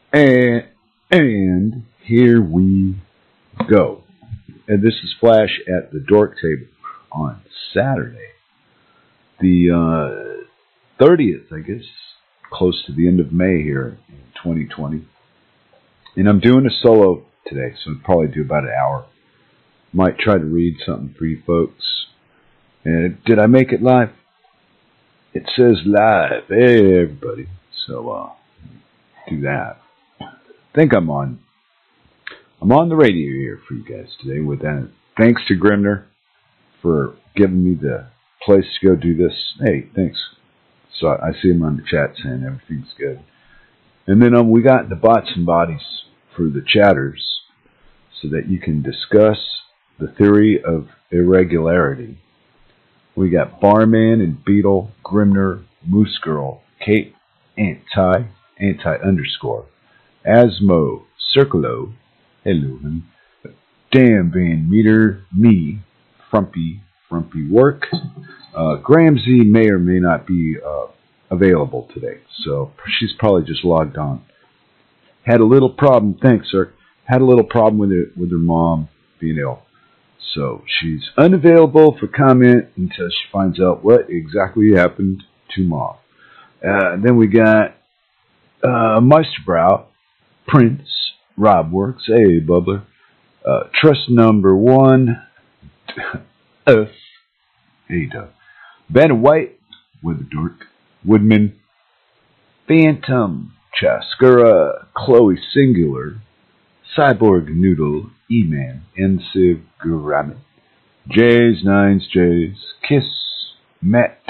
And here we go. And this is Flash at the Dork Table on Saturday, the 30th, I guess, close to the end of May here in 2020. And I'm doing a solo today, so I'll probably do about an hour. Might try to read something for you folks. And did I make it live? It says live. Hey, everybody. So, do that. I think I'm on the radio here for you guys today with that. Thanks to Grimner for giving me the place to go do this. Hey, thanks. So I see him on the chat saying everything's good. And then we got the bots and bodies for the chatters so that you can discuss the theory of irregularity. We got Barman and Beetle, Grimner, Moose Girl, Kate, anti_, Asmo, Circolo, hello, Damn Van Meter, me, Frumpy Work. Gramsy may or may not be available today, so she's probably just logged on. Had a little problem, thanks, sir. Had a little problem with her mom being ill. So she's unavailable for comment until she finds out what exactly happened to Mom. Then we got Meisterbrow, Prince, Rob Works, hey Bubbler, Trust Number 1, F, Ada, Vanna White, Weather Dork, Woodman, Phantom, Chaskura, Chloe Singular, Cyborg Noodle, E-Man, Ensiv Guramin, J's, Nines, J's, Kiss, Matt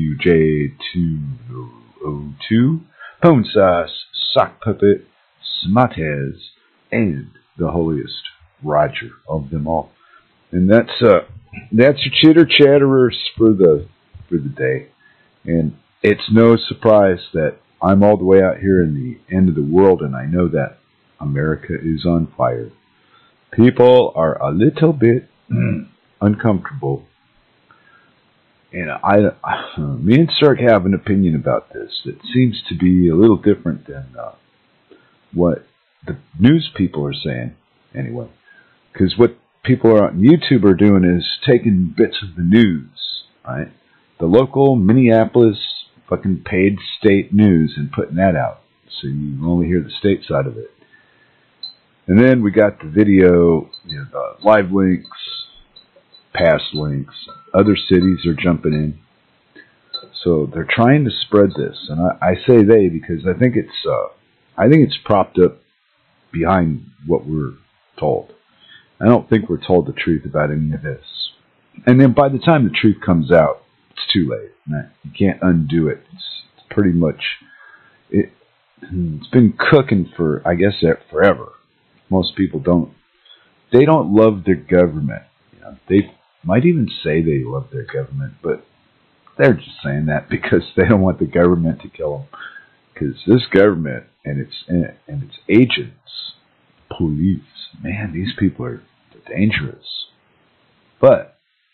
WJ202, Pone Sauce, Sock Puppet, Smatez, and the holiest Roger of them all. And that's your chitter chatterers for the day. And it's no surprise that I'm all the way out here in the end of the world, and I know that America is on fire. People are a little bit uncomfortable. And me and Cirque have an opinion about this that seems to be a little different than what the news people are saying, anyway. Because what people on YouTube are doing is taking bits of the news, right? The local Minneapolis fucking paid state news and putting that out. So you only hear the state side of it. And then we got the video, the live links, past links. Other cities are jumping in. So they're trying to spread this. And I say they because I think it's propped up behind what we're told. I don't think we're told the truth about any of this. And then by the time the truth comes out, it's too late. You can't undo it. It's pretty much, it's been cooking for, I guess, forever. Most people don't love their government. They might even say they love their government, but they're just saying that because they don't want the government to kill them. Because this government and its agents, police, man, these people are dangerous. But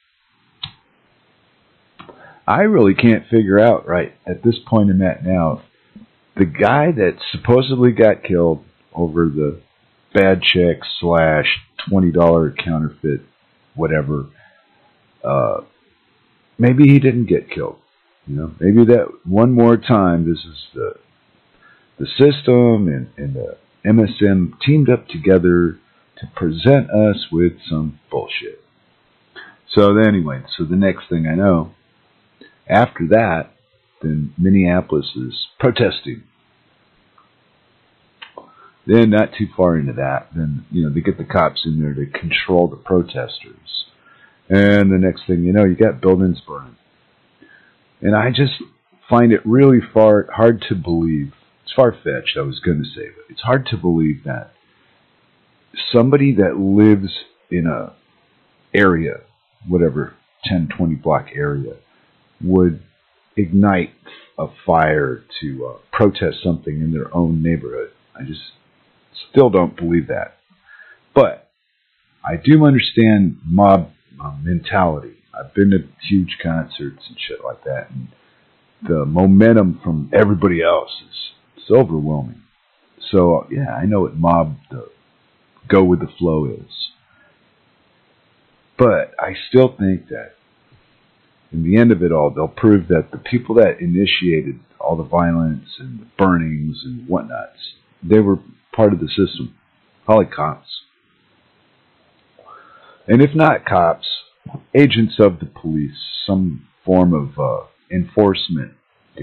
I really can't figure out, right, at this point in that now, the guy that supposedly got killed over the bad check / $20 counterfeit, whatever, maybe he didn't get killed. Maybe that one more time, this is the system and the MSM teamed up together to present us with some bullshit. So anyway, the next thing I know, after that, then Minneapolis is protesting. Then not too far into that, then they get the cops in there to control the protesters. And the next thing you know, you got buildings burning. And I just find it really hard to believe. It's far-fetched, I was going to say, but it's hard to believe that somebody that lives in a area, whatever, 10, 20 block area, would ignite a fire to protest something in their own neighborhood. I just still don't believe that. But I do understand mob mentality. I've been to huge concerts and shit like that, and the momentum from everybody else is overwhelming. So, yeah, I know what mob the go with the flow is. But I still think that in the end of it all, they'll prove that the people that initiated all the violence and the burnings and whatnots, they were part of the system, probably cops. And if not cops, agents of the police, some form of enforcement,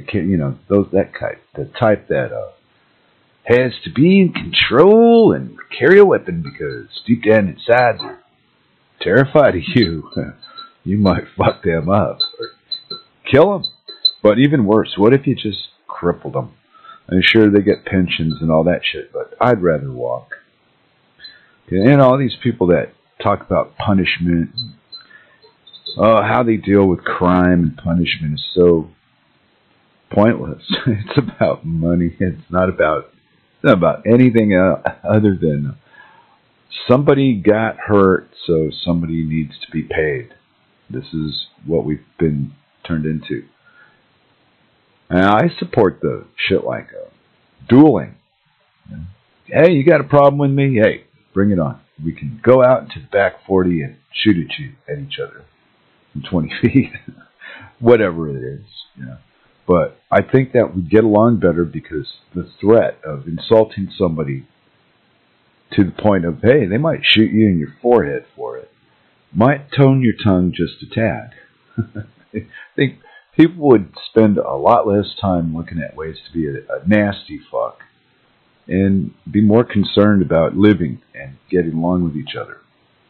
the type that has to be in control and carry a weapon because deep down inside they're terrified of you. You might fuck them up or kill them. But even worse, what if you just crippled them? I'm sure they get pensions and all that shit, but I'd rather walk. And all these people that talk about punishment, how they deal with crime and punishment is so pointless. It's about money. It's not about anything other than somebody got hurt, so somebody needs to be paid. This is what we've been turned into. And I support the shit like dueling. Hey, you got a problem with me? Hey, bring it on. We can go out into the back 40 and shoot at each other from 20 feet. Whatever it is. But I think that we get along better because the threat of insulting somebody to the point of, hey, they might shoot you in your forehead for it, might tone your tongue just a tad. I think people would spend a lot less time looking at ways to be a nasty fuck and be more concerned about living and getting along with each other.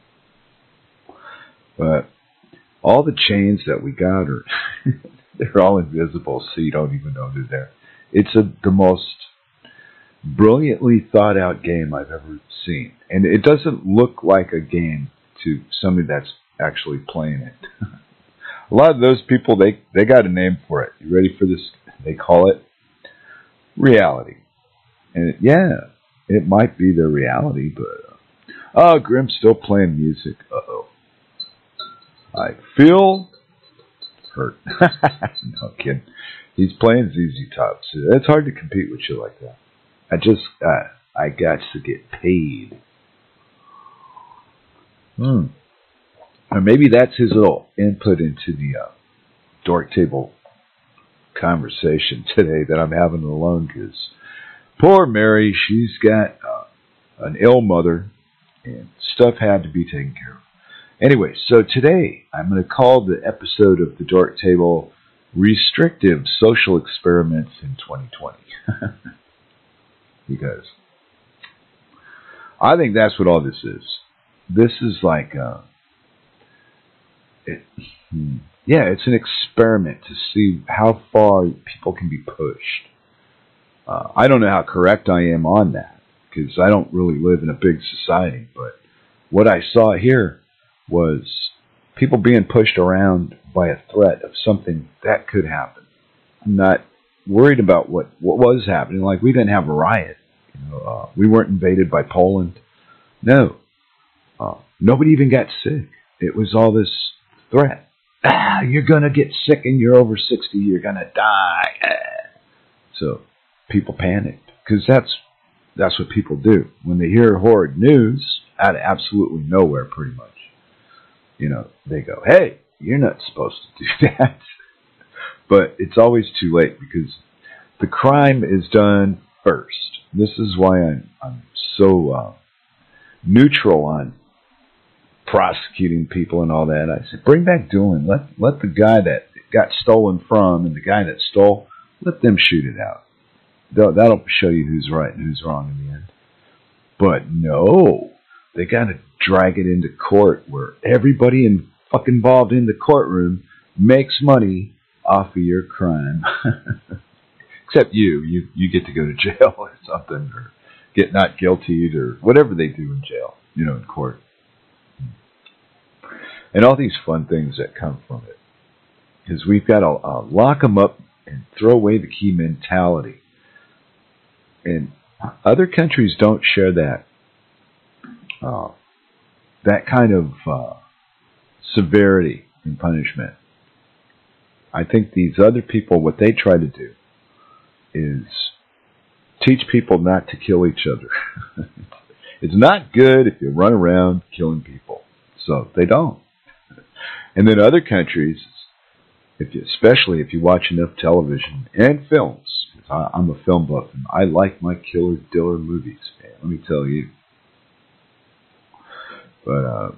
But all the chains that we got are they're all invisible, so you don't even know they're there. It's the most brilliantly thought out game I've ever seen. And it doesn't look like a game to somebody that's actually playing it. A lot of those people, they got a name for it. You ready for this? They call it reality. And it might be their reality, but Grimm's still playing music. Uh-oh. I feel hurt. No kidding. He's playing ZZ Top. So it's hard to compete with shit like that. I got to get paid. Or maybe that's his little input into the dork table conversation today that I'm having alone, because poor Mary, she's got an ill mother and stuff had to be taken care of. Anyway, so today I'm going to call the episode of the Dork Table Restrictive Social Experiments in 2020. Because I think that's what all this is. This is like, it's an experiment to see how far people can be pushed. I don't know how correct I am on that, because I don't really live in a big society, but what I saw here was people being pushed around by a threat of something that could happen. I'm not worried about what was happening. Like, we didn't have a riot. We weren't invaded by Poland. No. Nobody even got sick. It was all this threat. You're going to get sick and you're over 60. You're going to die. So people panicked, because that's what people do. When they hear horrid news out of absolutely nowhere, pretty much, they go, hey, you're not supposed to do that. But it's always too late, because the crime is done first. This is why I'm so neutral on prosecuting people and all that. I said, bring back dueling. Let the guy that got stolen from and the guy that stole, let them shoot it out. That'll show you who's right and who's wrong in the end. But no, they got to drag it into court, where everybody fucking involved in the courtroom makes money off of your crime. Except you get to go to jail or something, or get not guilty, or whatever they do in jail, in court. And all these fun things that come from it. Because we've got to lock them up and throw away the key mentality. And other countries don't share that kind of severity in punishment. I think these other people, what they try to do is teach people not to kill each other. It's not good if you run around killing people. So they don't. And then other countries, especially if you watch enough television and films, because I'm a film buff and I like my killer diller movies, man, let me tell you. But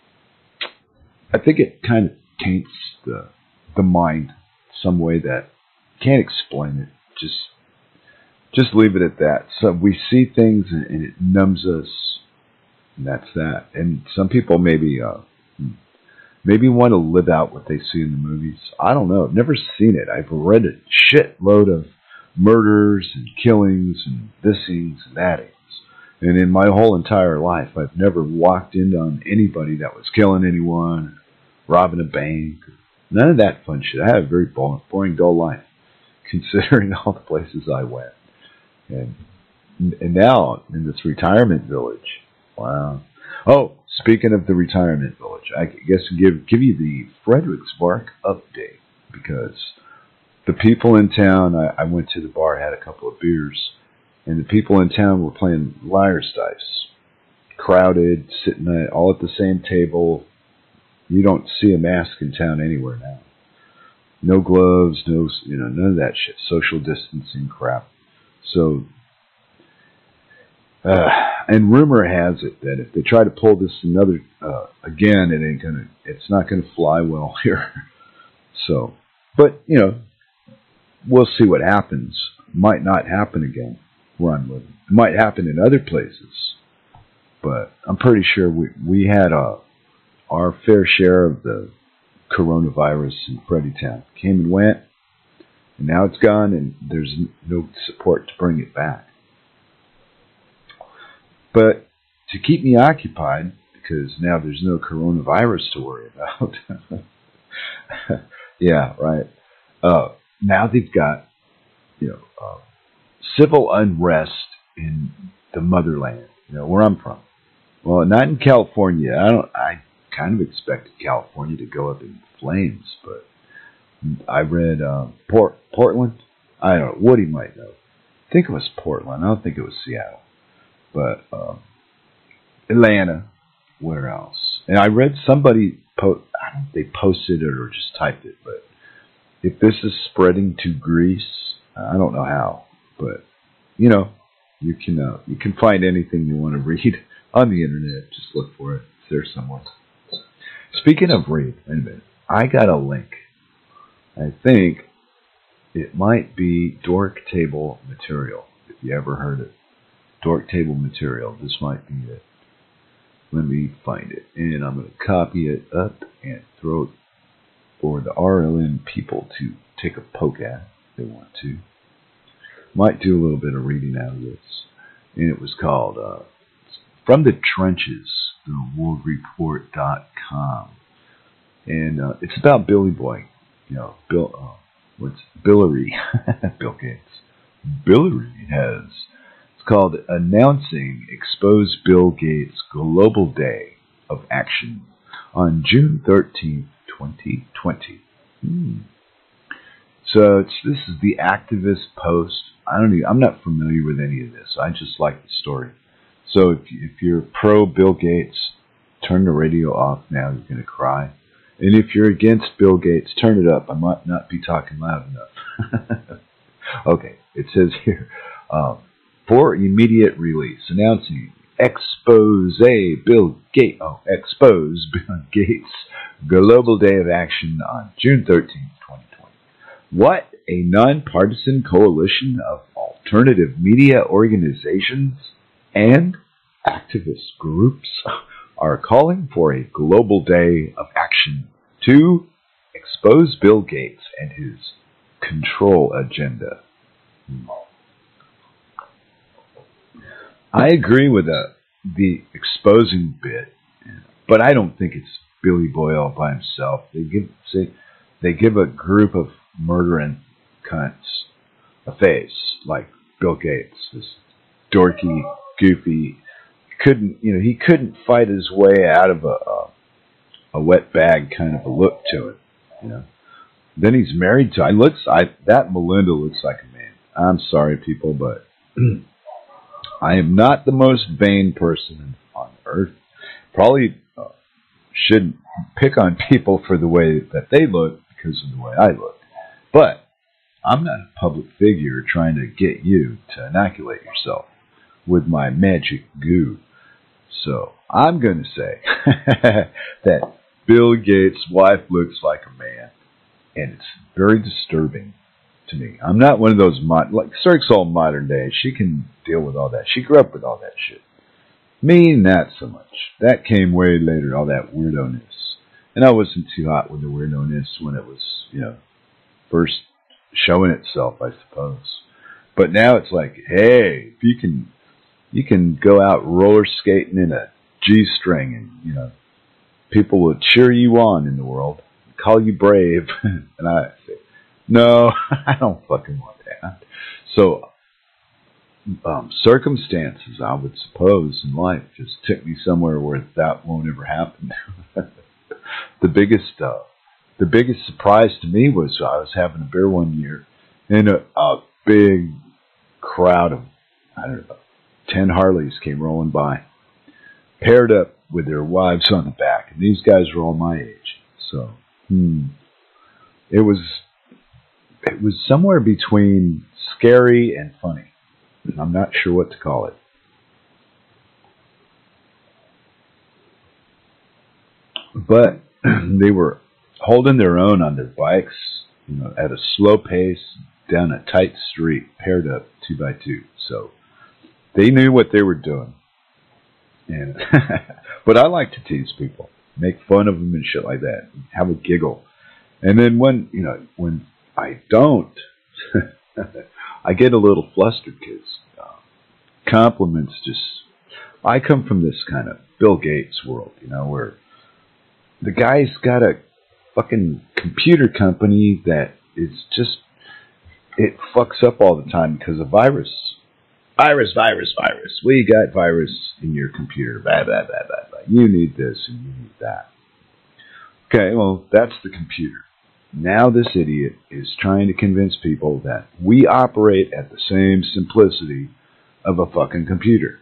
I think it kind of taints the mind some way that can't explain it. Just leave it at that. So we see things and it numbs us, and that's that. And some people maybe want to live out what they see in the movies. I don't know. I've never seen it. I've read a shitload of murders and killings and thisings and thatings. And in my whole entire life, I've never walked in on anybody that was killing anyone, robbing a bank. None of that fun shit. I had a very boring, dull life, considering all the places I went. And now, in this retirement village, wow. Oh, speaking of the retirement village, I guess give you the Fredericksburg update, because the people in town, I went to the bar, had a couple of beers, and the people in town were playing liar's dice. Crowded, sitting all at the same table. You don't see a mask in town anywhere now. No gloves, none of that shit. Social distancing crap. So, and rumor has it that if they try to pull this again, it's not gonna fly well here. So, but we'll see what happens. Might not happen again where I'm living. It might happen in other places, but I'm pretty sure we had our fair share of the coronavirus in Freddytown. Came and went, and now it's gone, and there's no support to bring it back. But to keep me occupied, because now there's no coronavirus to worry about. Yeah, right. Now they've got, civil unrest in the motherland, where I'm from. Well, not in California. I kind of expected California to go up in flames, but I read Portland. I don't know. Woody might know. I think it was Portland. I don't think it was Seattle. But Atlanta. Where else? And I read somebody I don't know if they posted it or just typed it, but if this is spreading to Greece, I don't know how. But you can find anything you want to read on the internet. Just look for it. It's there somewhere. Speaking of read, wait a minute. I got a link. I think it might be Dork Table Material, if you ever heard it. Dork Table Material. This might be it. Let me find it. And I'm going to copy it up and throw it for the RLN people to take a poke at if they want to. Might do a little bit of reading out of this. And it was called From the Trenches, theworldreport.com. And it's about Billy Boy. Billary? Bill Gates. Billary has. It's called Announcing Expose Bill Gates Global Day of Action on June 13th, 2020. So this is the activist post. I'm not familiar with any of this. I just like the story. So if you're pro Bill Gates, turn the radio off now. You're going to cry. And if you're against Bill Gates, turn it up. I might not be talking loud enough. Okay, it says here, for immediate release, announcing Expose Bill Gates Global Day of Action on June 13th, 2020. What a nonpartisan coalition of alternative media organizations and activist groups are calling for a global day of action to expose Bill Gates and his control agenda. I agree with the exposing bit, but I don't think it's Billy Boy all by himself. They give a group of murdering cunts a face, like Bill Gates, this dorky, goofy. He couldn't fight his way out of a wet bag kind of a look to it. Then he's married to. That Melinda looks like a man. I'm sorry, people, but I am not the most vain person on earth. Probably shouldn't pick on people for the way that they look because of the way I look. But I'm not a public figure trying to get you to inoculate yourself with my magic goo. So I'm going to say that Bill Gates' wife looks like a man, and it's very disturbing to me. I'm not one of those, like Cirque's all modern day. She can deal with all that. She grew up with all that shit. Me, not so much. That came way later, all that weirdo-ness. And I wasn't too hot with the weirdo-ness when it was, first showing itself, I suppose. But now it's like, hey, if you can go out roller skating in a G-string and, people will cheer you on in the world, call you brave. And I say, no, I don't fucking want that. So, circumstances, I would suppose, in life just took me somewhere where that won't ever happen. The biggest surprise to me was I was having a beer one year, and a big crowd of, 10 Harleys came rolling by, paired up with their wives on the back, and these guys were all my age. So, it was somewhere between scary and funny. I'm not sure what to call it. But they were holding their own on their bikes, at a slow pace down a tight street, paired up 2x2. So they knew what they were doing. And but I like to tease people, make fun of them and shit like that, have a giggle. And then when I don't, I get a little flustered because compliments just. I come from this kind of Bill Gates world, where the guy's got a fucking computer company that is just, it fucks up all the time because of virus. Virus. We got virus in your computer. Blah, blah, blah, blah, blah. You need this and you need that. Okay, well, that's the computer. Now this idiot is trying to convince people that we operate at the same simplicity of a fucking computer.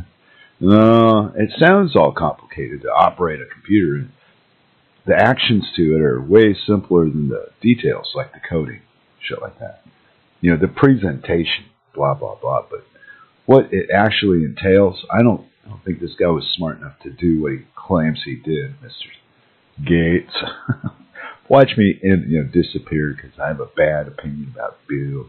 It sounds all complicated to operate a computer. The actions to it are way simpler than the details, like the coding, shit like that. The presentation, blah, blah, blah. But what it actually entails, I don't think this guy was smart enough to do what he claims he did, Mr. Gates. Watch me disappear because I have a bad opinion about Bill.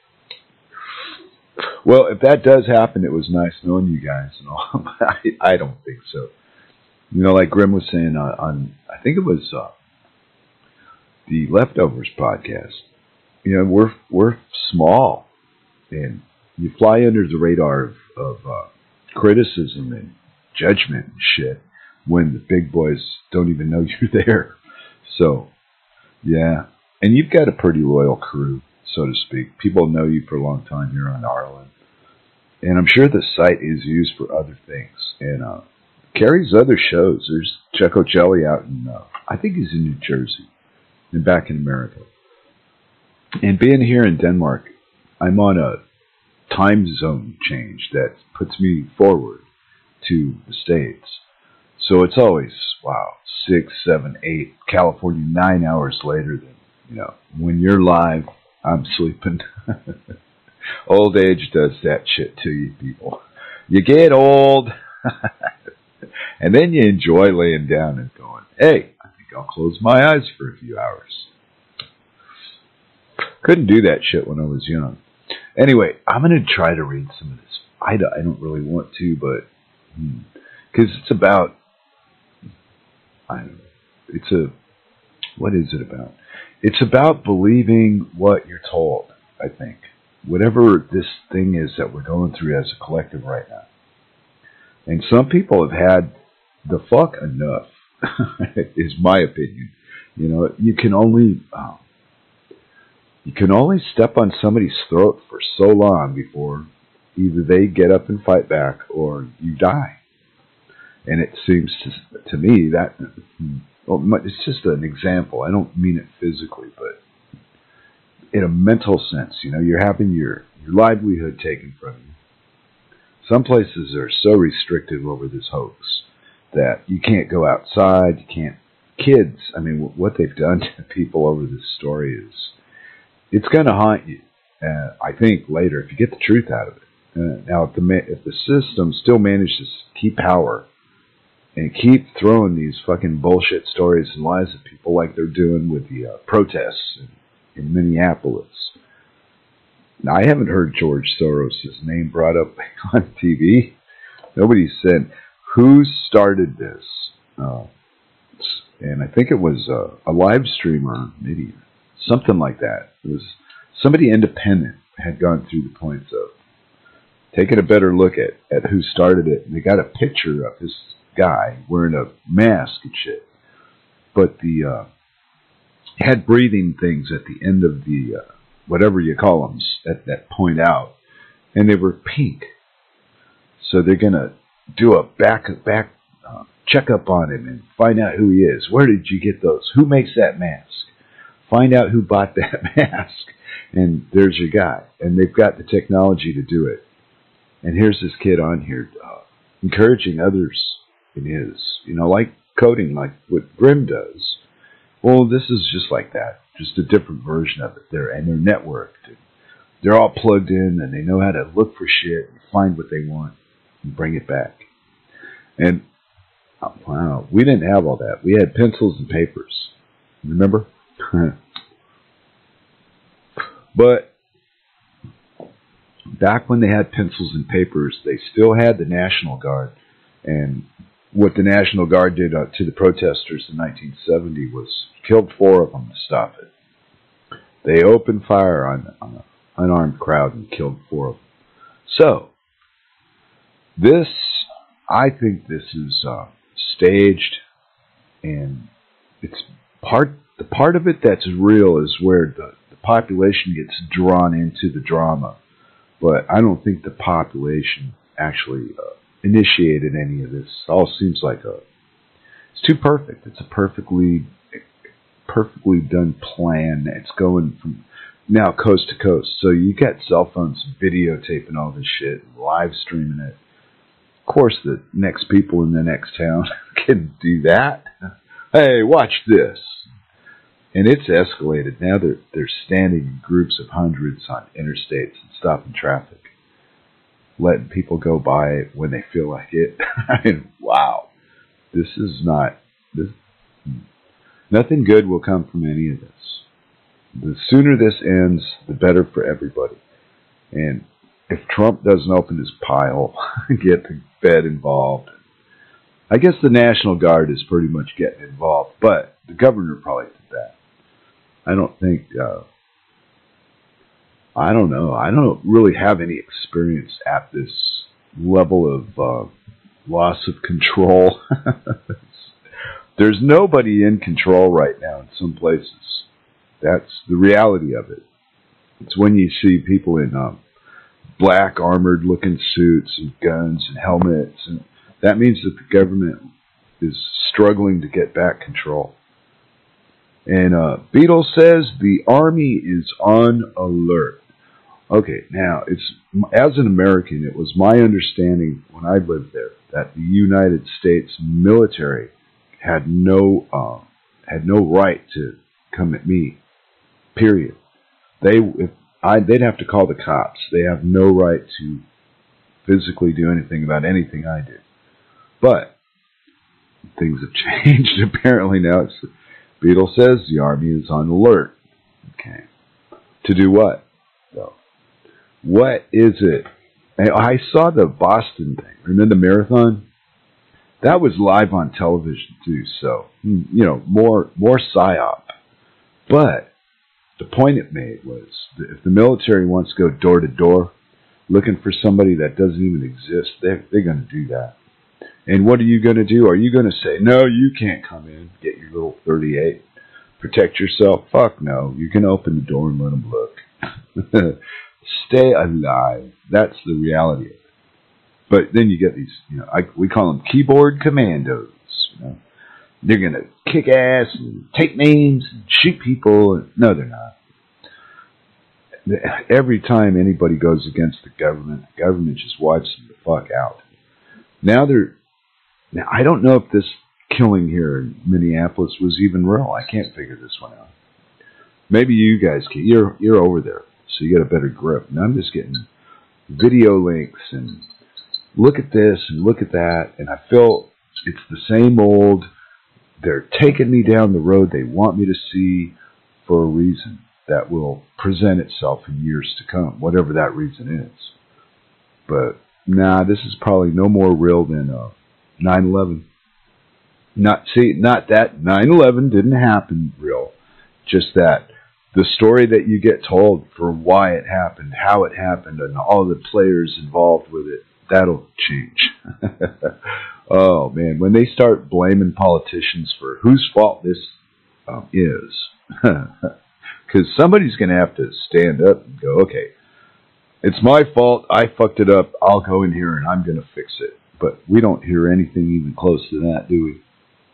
Well, if that does happen, it was nice knowing you guys and all. But I don't think so. Like Grim was saying on I think it was the Leftovers podcast. We're small, and you fly under the radar of criticism and judgment and shit when the big boys don't even know you're there. So, yeah. And you've got a pretty loyal crew, so to speak. People know you for a long time here on Arlen. And I'm sure the site is used for other things. And carries other shows. There's Checo Jelly out in, I think he's in New Jersey, and back in America. And being here in Denmark, I'm on a time zone change that puts me forward to the States. So it's always, 6, 7, 8, California 9 hours later than, when you're live, I'm sleeping. Old age does that shit to you people. You get old, and then you enjoy laying down and going, hey, I think I'll close my eyes for a few hours. Couldn't do that shit when I was young. Anyway, I'm going to try to read some of this. I don't really want to, but because it's about, what is it about? It's about believing what you're told, I think. Whatever this thing is that we're going through as a collective right now. And some people have had the fuck enough, is my opinion. You can only step on somebody's throat for so long before either they get up and fight back or you die. And it seems to me that, it's just an example. I don't mean it physically, but in a mental sense. You know, you're having your livelihood taken from you. Some places are so restrictive over this hoax that you can't go outside, you can't. Kids, I mean, what they've done to people over this story is, it's going to haunt you. I think later, if you get the truth out of it. Now, if the system still manages to keep power and keep throwing these fucking bullshit stories and lies at people like they're doing with the protests in Minneapolis. Now, I haven't heard George Soros' name brought up on TV. Nobody said who started this. And I think it was a live streamer, maybe something like that. It was somebody independent had gone through the points of taking a better look at who started it. And they got a picture of this guy wearing a mask and shit. But the had breathing things at the end of the whatever you call them that point out, and they were pink. So they're gonna do a back check up on him and find out who he is. Where did you get those? Who makes that mask? Find out who bought that mask. And there's your guy. And they've got the technology to do it. And here's this kid on here encouraging others in his, like coding, like what Grimm does. Well, this is just like that. Just a different version of it. They're networked. They're all plugged in, and they know how to look for shit and find what they want and bring it back. And wow, we didn't have all that. We had pencils and papers. Remember? But back when they had pencils and papers, they still had the National Guard. And what the National Guard did to the protesters in 1970 was killed 4 of them to stop it. They opened fire on an unarmed crowd and killed 4 of them. So, I think this is staged, and it's the part of it that's real is where the population gets drawn into the drama. But I don't think the population actually initiated any of this. It all seems like it's too perfect. It's a perfectly done plan. It's going from now coast to coast. So you got cell phones videotaping all this shit, live streaming it. Of course, the next people in the next town can do that. Hey, watch this. And it's escalated. Now they're standing in groups of hundreds on interstates and stopping traffic, letting people go by when they feel like it. I mean, wow. This is not... Nothing good will come from any of this. The sooner this ends, the better for everybody. And if Trump doesn't open his pile, get the Fed involved, I guess the National Guard is pretty much getting involved, but the governor probably did that. I don't think, I don't know. I don't really have any experience at this level of loss of control. There's nobody in control right now in some places. That's the reality of it. It's when you see people in black armored-looking suits and guns and helmets, and that means that the government is struggling to get back control. And Beetle says the Army is on alert. Okay, now, as an American, it was my understanding when I lived there that the United States military had no right to come at me. Period. They'd have to call the cops. They have no right to physically do anything about anything I do. But things have changed. Apparently now, Beetle says the Army is on alert. Okay, to do what? So, what is it? I saw the Boston thing. Remember the marathon? That was live on television too. So more psyop. But the point it made was that if the military wants to go door to door looking for somebody that doesn't even exist, they're going to do that. And what are you going to do? Are you going to say, no, you can't come in, get your little 38, protect yourself? Fuck no. You can open the door and let them look. Stay alive. That's the reality of it. But then you get these, we call them keyboard commandos. They're going to kick ass and take names and shoot people. No, they're not. every time anybody goes against the government just wipes them the fuck out. Now I don't know if this killing here in Minneapolis was even real. I can't figure this one out. Maybe you guys can. You're over there, so you got a better grip. And I'm just getting video links and look at this and look at that, and I feel it's the same old. They're taking me down the road they want me to see for a reason that will present itself in years to come, whatever that reason is. But nah, this is probably no more real than 9/11. Not that 9/11 didn't happen real, just that the story that you get told for why it happened, how it happened, and all the players involved with it, that'll change. Oh man, when they start blaming politicians for whose fault this is, because somebody's going to have to stand up and go, okay, it's my fault, I fucked it up, I'll go in here and I'm going to fix it. But we don't hear anything even close to that, do we?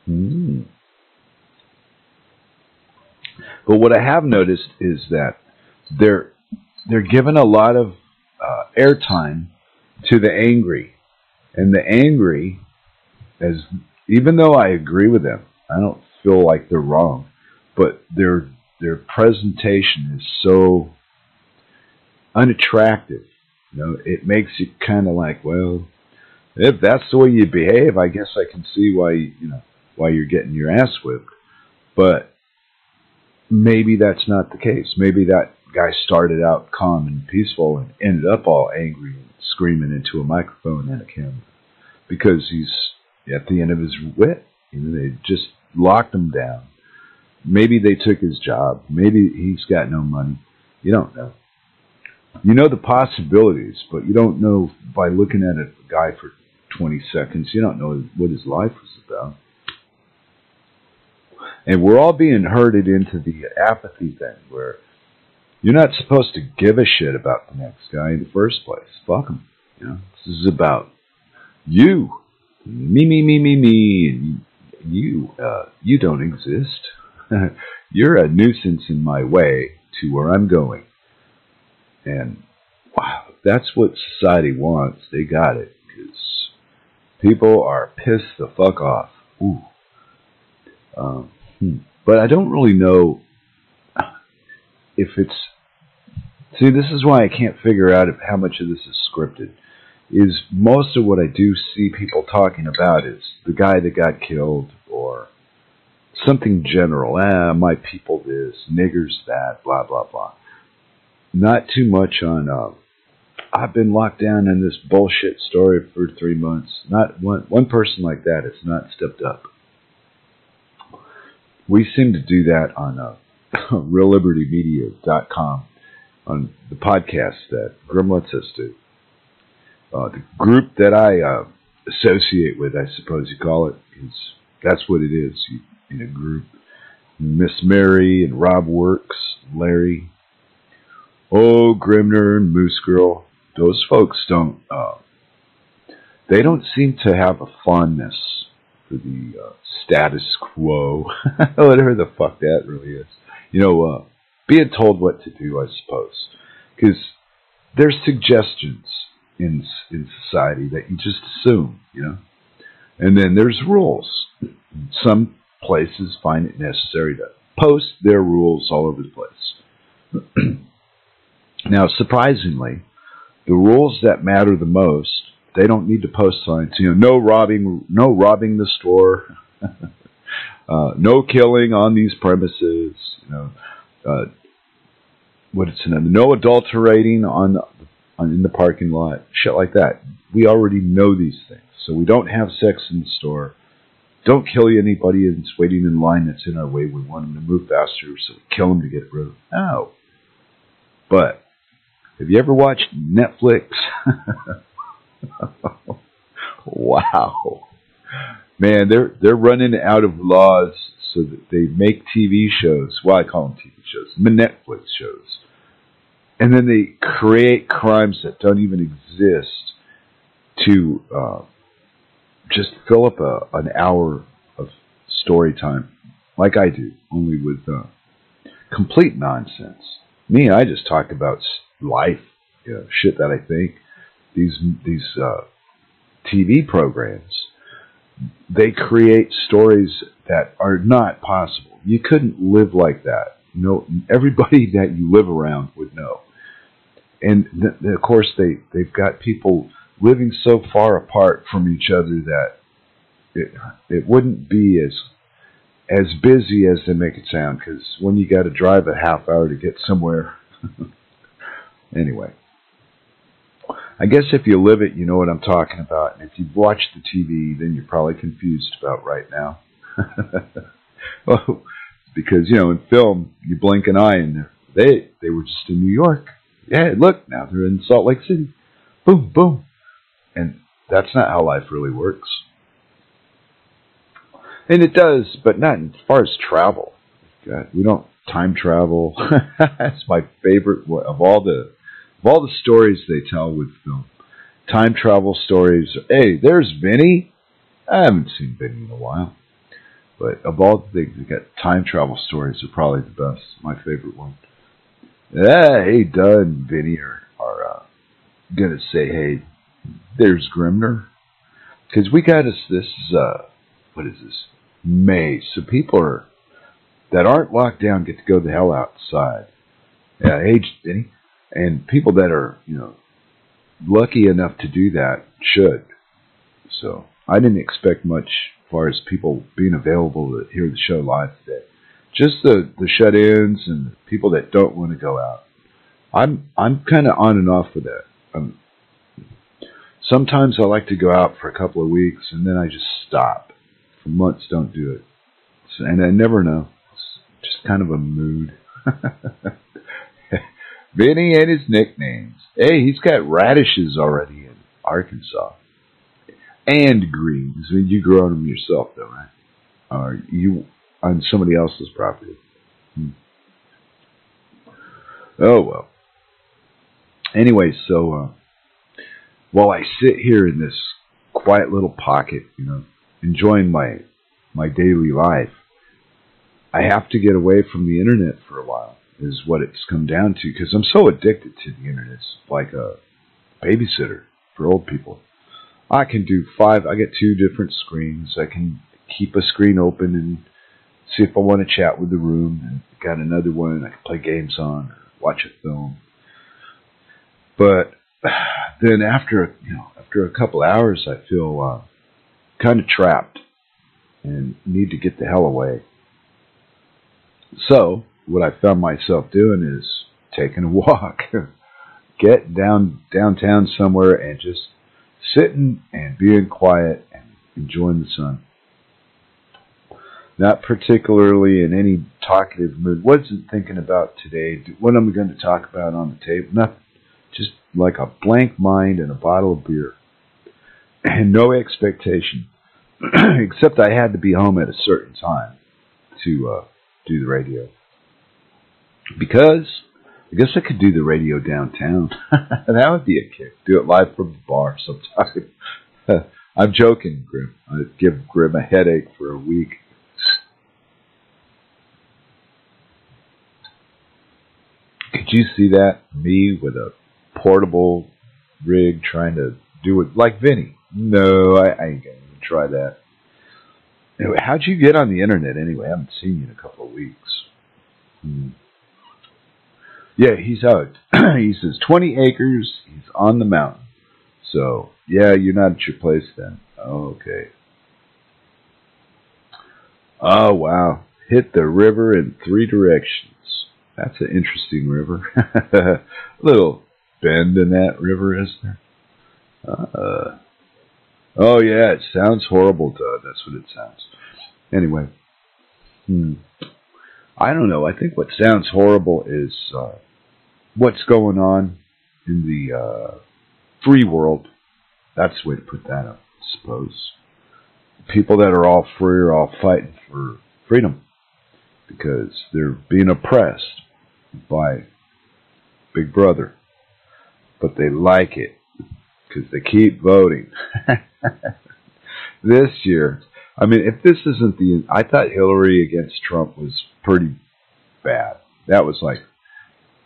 But what I have noticed is that they're giving a lot of airtime to the angry, and the angry, even though I agree with them, I don't feel like they're wrong, but their presentation is so unattractive. It makes you kind of like, well, if that's the way you behave, I guess I can see why you're getting your ass whipped. But maybe that's not the case. Maybe that guy started out calm and peaceful and ended up all angry and screaming into a microphone and a camera because he's at the end of his wit. They just locked him down. Maybe they took his job. Maybe he's got no money. You don't know. You know the possibilities, but you don't know by looking at a guy for 20 seconds. You don't know what his life was about. And we're all being herded into the apathy thing where you're not supposed to give a shit about the next guy in the first place. Fuck him. This is about you. Me, and you don't exist. You're a nuisance in my way to where I'm going. And wow, that's what society wants. They got it. Because people are pissed the fuck off. Ooh. But I don't really know if it's... See, this is why I can't figure out how much of this is scripted. Is most of what I do see people talking about is the guy that got killed or something general. My people this, niggers that, blah, blah, blah. Not too much on, I've been locked down in this bullshit story for 3 months. Not one person like that has not stepped up. We seem to do that on reallibertymedia.com, on the podcast that Grim lets us do. The group that I associate with, I suppose you call it, that's what it is, in a group. Miss Mary and Rob Works, Larry, Grimner and Moose Girl. Those folks they don't seem to have a fondness for the status quo, whatever the fuck that really is. Being told what to do, I suppose. Because there's suggestions in society that you just assume, And then there's rules. Some places find it necessary to post their rules all over the place. Now, surprisingly, the rules that matter the most, they don't need to post signs. No robbing the store, no killing on these premises. No adulterating in the parking lot, shit like that. We already know these things, so we don't have sex in the store. Don't kill anybody that's waiting in line that's in our way. We want them to move faster, so we kill them to get rid of them. No. But have you ever watched Netflix? Wow. Man, they're running out of laws so that they make TV shows. Well, I call them TV shows. Netflix shows. And then they create crimes that don't even exist to just fill up an hour of story time, like I do, only with complete nonsense. Me, I just talk about life, shit that I think. These TV programs, they create stories that are not possible. You couldn't live like that. No, everybody that you live around would know. And of course, they've got people living so far apart from each other that it wouldn't be as busy as they make it sound. Because when you got to drive a half hour to get somewhere, anyway. I guess if you live it, you know what I'm talking about. And if you've watched the TV, then you're probably confused about right now. Well, because, in film, you blink an eye and they were just in New York. Yeah, look, now they're in Salt Lake City. Boom, boom. And that's not how life really works. And it does, but not as far as travel. God, we don't time travel. That's my favorite of all the stories they tell with film. Time travel stories. Hey, there's Vinny. I haven't seen Vinny in a while. But of all the things, we got time travel stories are probably the best. My favorite one. Hey, Doug and Vinny are going to say, hey, there's Grimner. Because we got us this, what is this? May. So people that aren't locked down get to go the hell outside. Yeah, hey, Vinny. And people that are, lucky enough to do that should. So I didn't expect much as far as people being available to hear the show live today. Just the shut-ins and the people that don't want to go out. I'm kind of on and off with that. Sometimes I like to go out for a couple of weeks and then I just stop. For months, don't do it. So, and I never know. It's just kind of a mood. Vinny and his nicknames. Hey, he's got radishes already in Arkansas. And greens. I mean, you grow them yourself, though, right? Or you on somebody else's property. Oh, well. Anyway, so while I sit here in this quiet little pocket, enjoying my daily life, I have to get away from the internet for a while, is what it's come down to, because I'm so addicted to the internet. It's like a babysitter for old people. I can do I got 2 different screens. I can keep a screen open and see if I want to chat with the room, and got another one I can play games on or watch a film. But then after a couple hours, I feel kind of trapped and need to get the hell away. So what I found myself doing is taking a walk, get downtown somewhere and just sitting and being quiet and enjoying the sun. Not particularly in any talkative mood. Wasn't thinking about today. What am I going to talk about on the table? Nothing. Just like a blank mind and a bottle of beer. And no expectation. Except I had to be home at a certain time to do the radio. Because I guess I could do the radio downtown. That would be a kick. Do it live from the bar sometime. I'm joking, Grim. I'd give Grim a headache for a week. Could you see that? Me with a portable rig trying to do it like Vinny. No, I ain't going to try that. Anyway, how'd you get on the internet anyway? I haven't seen you in a couple of weeks. Yeah, he's out. He says 20 acres. He's on the mountain. So, yeah, you're not at your place then. Okay. Oh, wow. Hit the river in 3 directions. That's an interesting river. A little bend in that river, isn't there? Oh, yeah, it sounds horrible, Todd. That's what it sounds. Anyway. I don't know. I think what sounds horrible is what's going on in the free world. That's the way to put that up, I suppose. People that are all free are all fighting for freedom because they're being oppressed by Big Brother. But they like it because they keep voting. This year, I mean, if this isn't I thought Hillary against Trump was pretty bad. That was like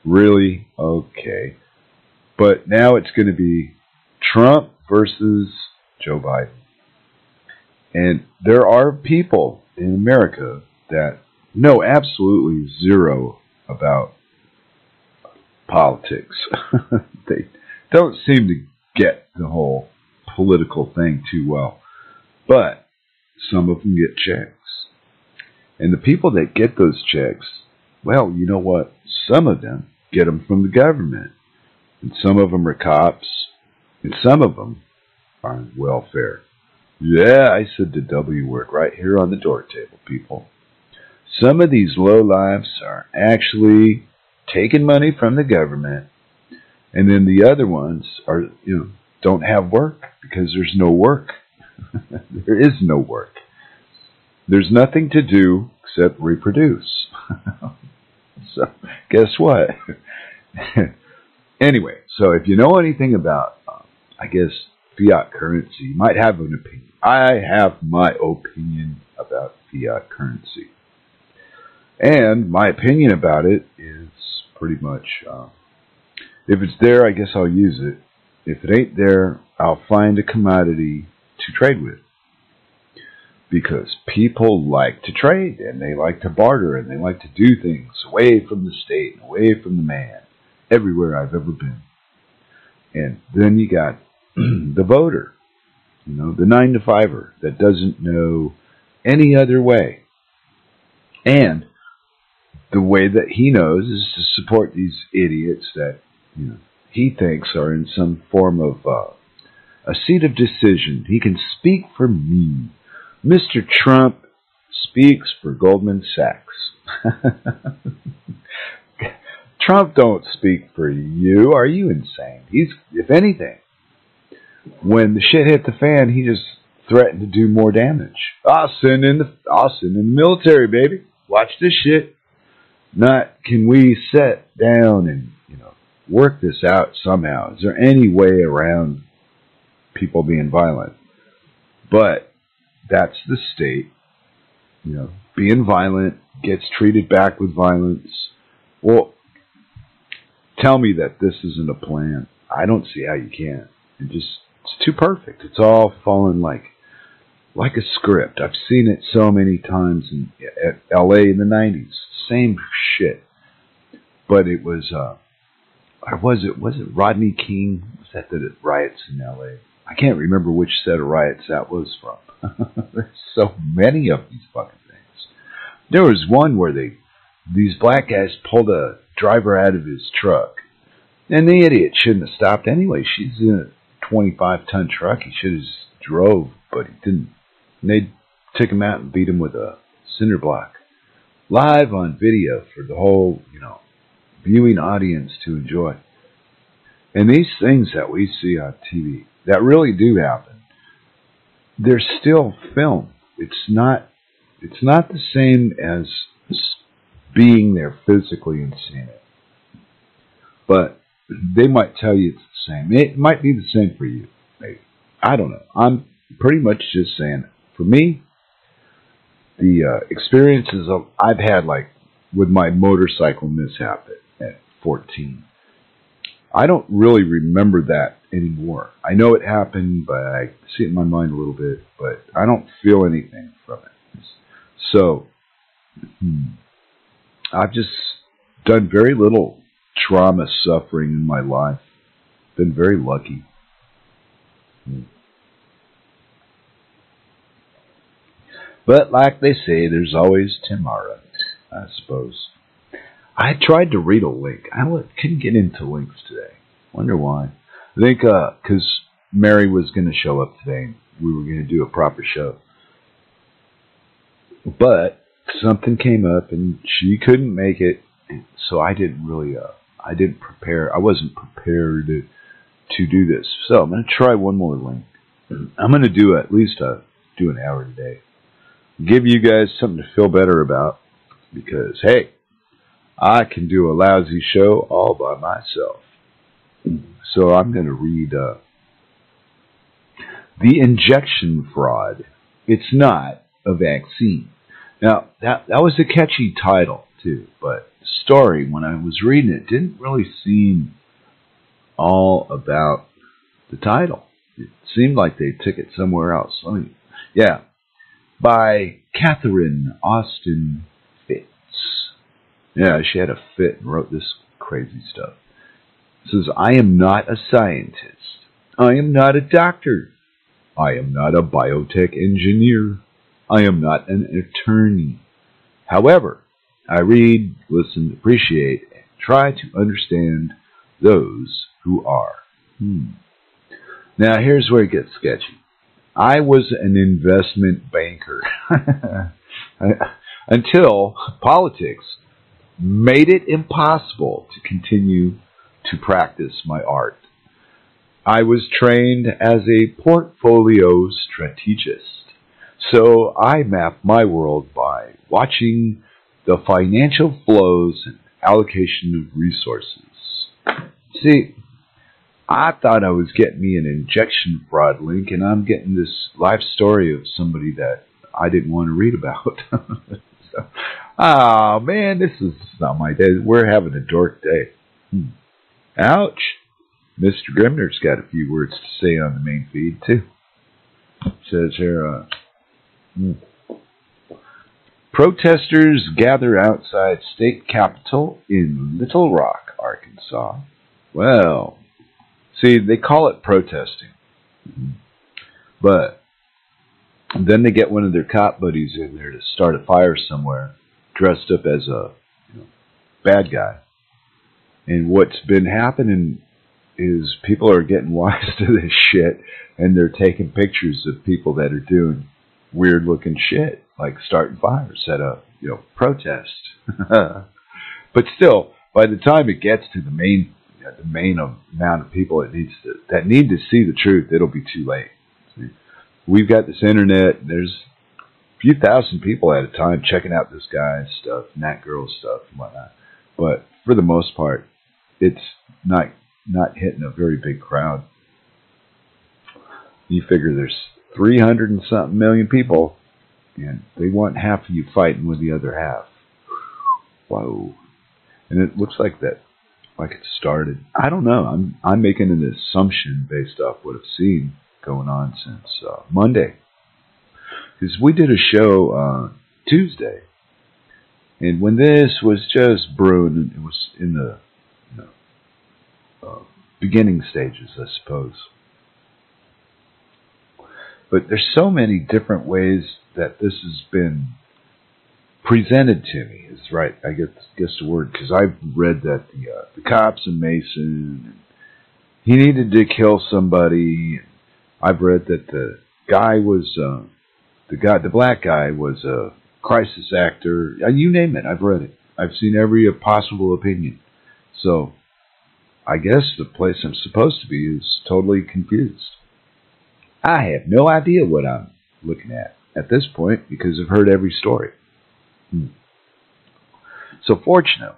Really? Okay. But now it's going to be Trump versus Joe Biden. And there are people in America that know absolutely zero about politics. They don't seem to get the whole political thing too well. But some of them get checks. And the people that get those checks, well, you know what? Some of them get them from the government. And some of them are cops. And some of them are on welfare. Yeah, I said the W word right here on the door table, people. Some of these lowlifes are actually taking money from the government, and then the other ones are, don't have work because there's no work. There is no work. There's nothing to do except reproduce. So, guess what? Anyway, so if you know anything about, I guess, fiat currency, you might have an opinion. I have my opinion about fiat currency. And my opinion about it is pretty much, if it's there, I guess I'll use it. If it ain't there, I'll find a commodity to trade with. Because people like to trade, and they like to barter, and they like to do things away from the state, and away from the man, everywhere I've ever been. And then you got the voter, the 9-to-5er that doesn't know any other way. And the way that he knows is to support these idiots that he thinks are in some form of a seat of decision. He can speak for me. Mr. Trump speaks for Goldman Sachs. Trump don't speak for you. Are you insane? He's, if anything, when the shit hit the fan, he just threatened to do more damage. I'll send in the military, baby. Watch this shit. Not, can we sit down and, work this out somehow? Is there any way around people being violent? But that's the state. Being violent gets treated back with violence. Well, tell me that this isn't a plan. I don't see how you can. It's too perfect. It's all fallen like a script. I've seen it so many times at LA in the 90s. Same shit. But it was, was it Rodney King? Was that the riots in LA? I can't remember which set of riots that was from. There's so many of these fucking things. There was one where these black guys pulled a driver out of his truck. And the idiot shouldn't have stopped anyway. She's in a 25-ton truck. He should have just drove, but he didn't. And they took him out and beat him with a cinder block. Live on video for the whole, viewing audience to enjoy. And these things that we see on TV that really do happen, they're still film. It's not the same as being there physically and seeing it. But they might tell you it's the same. It might be the same for you. Maybe. I don't know. I'm pretty much just saying, for me, the experiences I've had, like with my motorcycle mishap at 14, I don't really remember that anymore. I know it happened, but I see it in my mind a little bit, but I don't feel anything from it. So, I've just done very little trauma suffering in my life. Been very lucky. But like they say, there's always tomorrow, I suppose. I tried to read a link. I couldn't get into links today. Wonder why. I think because Mary was going to show up today. And we were going to do a proper show. But something came up and she couldn't make it. So I didn't really, I didn't prepare. I wasn't prepared to do this. So I'm going to try one more link. I'm going to do at least do an hour today. Give you guys something to feel better about. Because, hey, I can do a lousy show all by myself. So I'm going to read The Injection Fraud. It's Not a Vaccine. Now, that was a catchy title. too. But the story, when I was reading it, didn't really seem all about the title. It seemed like they took it somewhere else. Yeah, by Catherine Austin Fitts. Yeah, she had a fit and wrote this crazy stuff. It says, I am not a scientist. I am not a doctor. I am not a biotech engineer. I am not an attorney. However, I read, listen, appreciate, and try to understand those who are. Now, here's where it gets sketchy. I was an investment banker until politics made it impossible to continue to practice my art. I was trained as a portfolio strategist, so I mapped my world by watching the financial flows and allocation of resources. See, I thought I was getting me an injection fraud link, and I'm getting this life story of somebody that I didn't want to read about. Oh, man, this is not my day. We're having a dork day. Ouch. Mr. Grimner's got a few words to say on the main feed, too. It says here, protesters gather outside state capitol in Little Rock, Arkansas. Well, see, they call it protesting. But then they get one of their cop buddies in there to start a fire somewhere, dressed up as a bad guy. And what's been happening is people are getting wise to this shit, and they're taking pictures of people that are doing weird-looking shit, like starting fires at a protest. But still, by the time it gets to the main amount of people that need to see the truth, it'll be too late. See? We've got this internet, and there's a few thousand people at a time checking out this guy's stuff and that girl's stuff and whatnot. But for the most part, it's not hitting a very big crowd. You figure there's 300 and something million people, and they want half of you fighting with the other half. Whoa. And it looks like it started. I don't know. I'm making an assumption based off what I've seen going on since Monday. Because we did a show Tuesday, and when this was just brewing, it was in the beginning stages, I suppose. But there's so many different ways that this has been presented to me. Is right, I guess the word, because I've read that the cops in Mason, and he needed to kill somebody. I've read that the black guy was a crisis actor. You name it, I've read it. I've seen every possible opinion. So I guess the place I'm supposed to be is totally confused. I have no idea what I'm looking at this point because I've heard every story. So fortunately,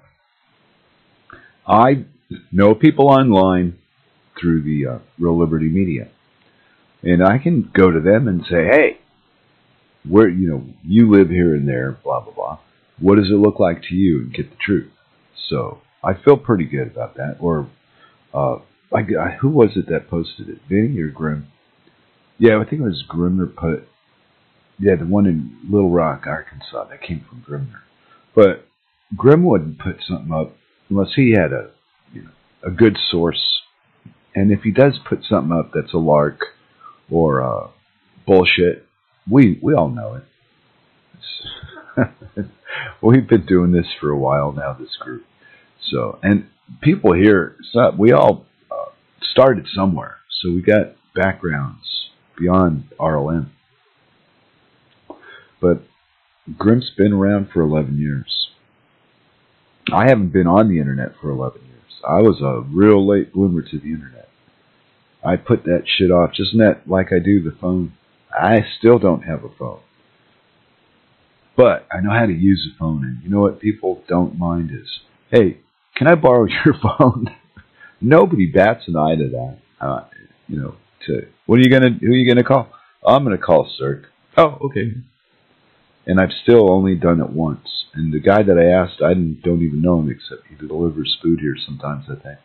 I know people online through the Real Liberty Media, and I can go to them and say, hey, where you live here and there, blah blah blah. What does it look like to you, and get the truth. So I feel pretty good about that. Or who was it that posted it? Vinny or Grim? Yeah, I think it was Grimmer put. Yeah, the one in Little Rock, Arkansas. That came from Grimmer. But Grim wouldn't put something up unless he had a good source. And if he does put something up that's a lark or bullshit, we all know it. We've been doing this for a while now, this group. So, and people here, we all started somewhere. So we got backgrounds beyond RLM. But Grim's been around for 11 years. I haven't been on the internet for 11 years. I was a real late bloomer to the internet. I put that shit off, just like I do the phone. I still don't have a phone. But I know how to use a phone, and you know what people don't mind is, hey, can I borrow your phone? Nobody bats an eye to that. Who are you gonna call? I'm gonna call Cirque. Oh, okay. and I've still only done it once. And the guy that I asked, I don't even know him, except he delivers food here sometimes, I think.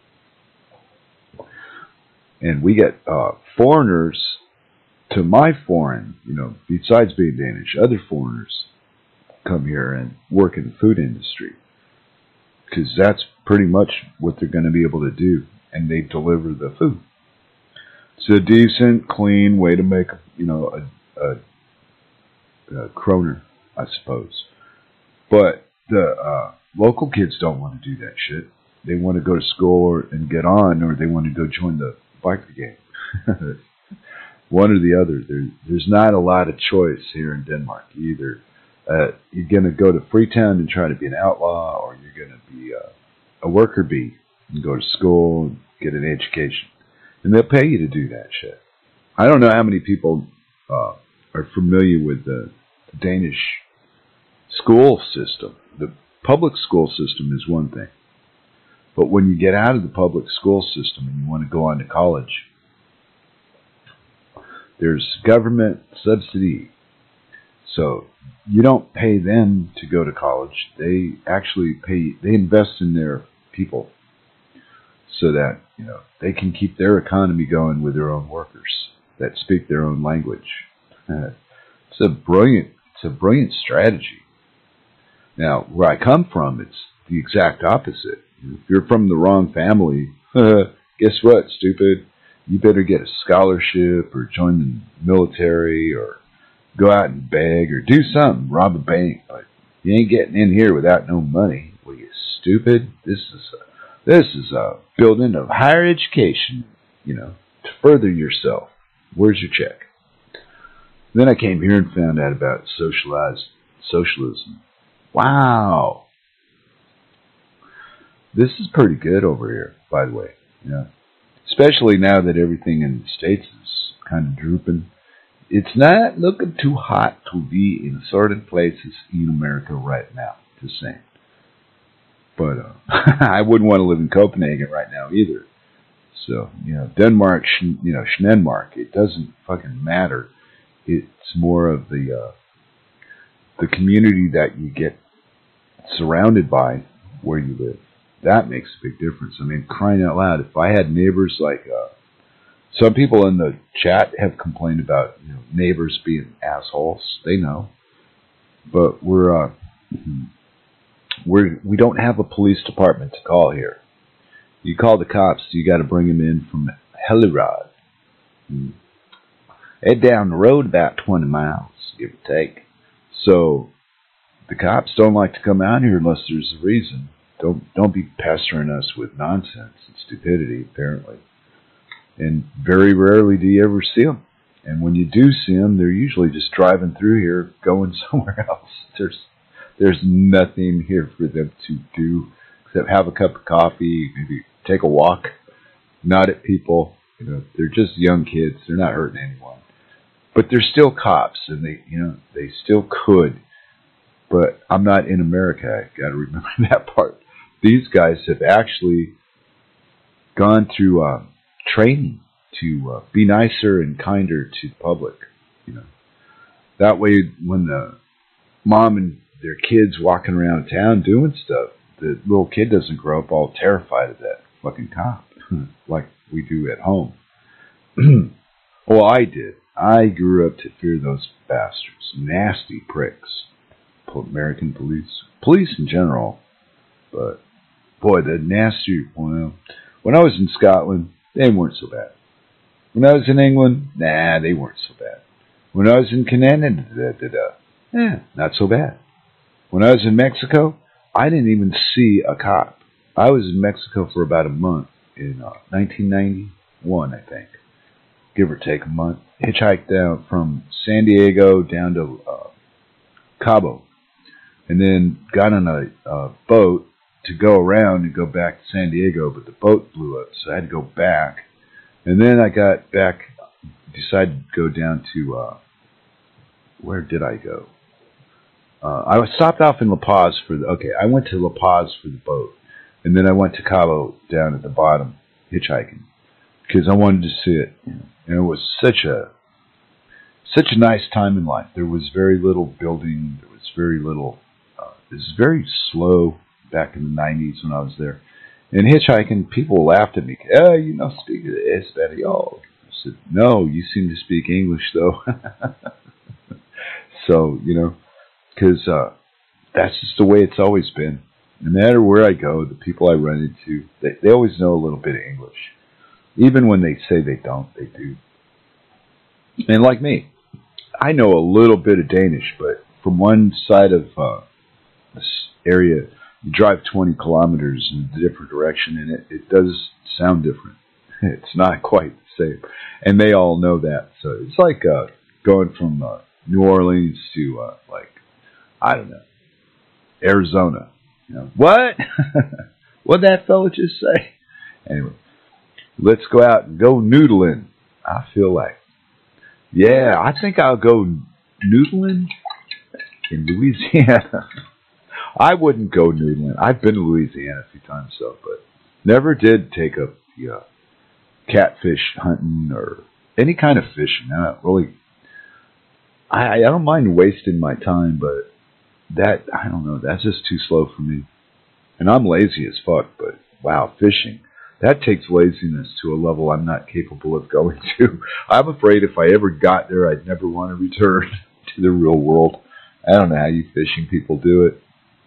And we get foreigners to my foreign, besides being Danish, other foreigners come here and work in the food industry. Because that's pretty much what they're going to be able to do. And they deliver the food. It's a decent, clean way to make, a kroner, I suppose. But the local kids don't want to do that shit. They want to go to school and get on, or they want to go join the biker gang. One or the other. There's not a lot of choice here in Denmark. Either you're going to go to Freetown and try to be an outlaw, or you're going to be a worker bee and go to school and get an education. And they'll pay you to do that shit. I don't know how many people are familiar with the Danish school system. The public school system is one thing. But when you get out of the public school system and you want to go on to college, there's government subsidy. So you don't pay them to go to college. They actually they invest in their people so that, they can keep their economy going with their own workers that speak their own language. It's a brilliant strategy. Now, where I come from, it's the exact opposite. If you're from the wrong family, guess what, stupid? You better get a scholarship or join the military or go out and beg or do something, rob a bank. But you ain't getting in here without no money. Well, you stupid. This is a building of higher education, to further yourself. Where's your check? Then I came here and found out about socialism. Wow. This is pretty good over here, by the way. Especially now that everything in the States is kind of drooping. It's not looking too hot to be in certain places in America right now, just saying. But I wouldn't want to live in Copenhagen right now either. So, Denmark, Schnenmark, it doesn't fucking matter. It's more of the community that you get surrounded by where you live. That makes a big difference. I mean, crying out loud, if I had neighbors like some people in the chat have complained about neighbors being assholes. They know, but we don't have a police department to call here. You call the cops, you got to bring them in from Hellerod. Head down the road about 20 miles, give or take. So the cops don't like to come out here unless there's a reason. Don't be pestering us with nonsense and stupidity, apparently. And very rarely do you ever see them. And when you do see them, they're usually just driving through here, going somewhere else. There's nothing here for them to do except have a cup of coffee, maybe take a walk, nod at people. They're just young kids. They're not hurting anyone. But they're still cops, and they still could. But I'm not in America. I got to remember that part. These guys have actually gone through training to be nicer and kinder to the public. That way, when the mom and their kids walking around town doing stuff, the little kid doesn't grow up all terrified of that fucking cop like we do at home. Well, I did. I grew up to fear those bastards, nasty pricks. American police in general, but boy, the nasty. Well, when I was in Scotland, they weren't so bad. When I was in England, they weren't so bad. When I was in Canada, not so bad. When I was in Mexico, I didn't even see a cop. I was in Mexico for about a month in 1991, I think, give or take a month. Hitchhiked down from San Diego down to Cabo. And then got on a boat to go around and go back to San Diego, but the boat blew up, so I had to go back. And then I got back, decided to go down to, where did I go? I stopped off in La Paz I went to La Paz for the boat. And then I went to Cabo down at the bottom, hitchhiking, because I wanted to see it. And it was such a such a nice time in life. There was very little building. There was very little. It was very slow back in the '90s when I was there. And hitchhiking, people laughed at me. Oh, you know, speak Espanol. I said, no, you seem to speak English, though. So, you know, because that's just the way it's always been. No matter where I go, the people I run into, they always know a little bit of English. Even when they say they don't, they do. And like me, I know a little bit of Danish, but from one side of this area, you drive 20 kilometers in a different direction, and it does sound different. It's not quite the same. And they all know that. So it's like going from New Orleans to, like, I don't know, Arizona. You know, what? What'd that fella just say? Anyway, let's go out and go noodling. I feel like, yeah, I think I'll go noodling in Louisiana. I wouldn't go noodling. I've been to Louisiana a few times, though, but never did take up the catfish hunting or any kind of fishing. I don't really. I don't mind wasting my time, but that, I don't know, that's just too slow for me. And I'm lazy as fuck, but wow, fishing, that takes laziness to a level I'm not capable of going to. I'm afraid if I ever got there, I'd never want to return to the real world. I don't know how you fishing people do it.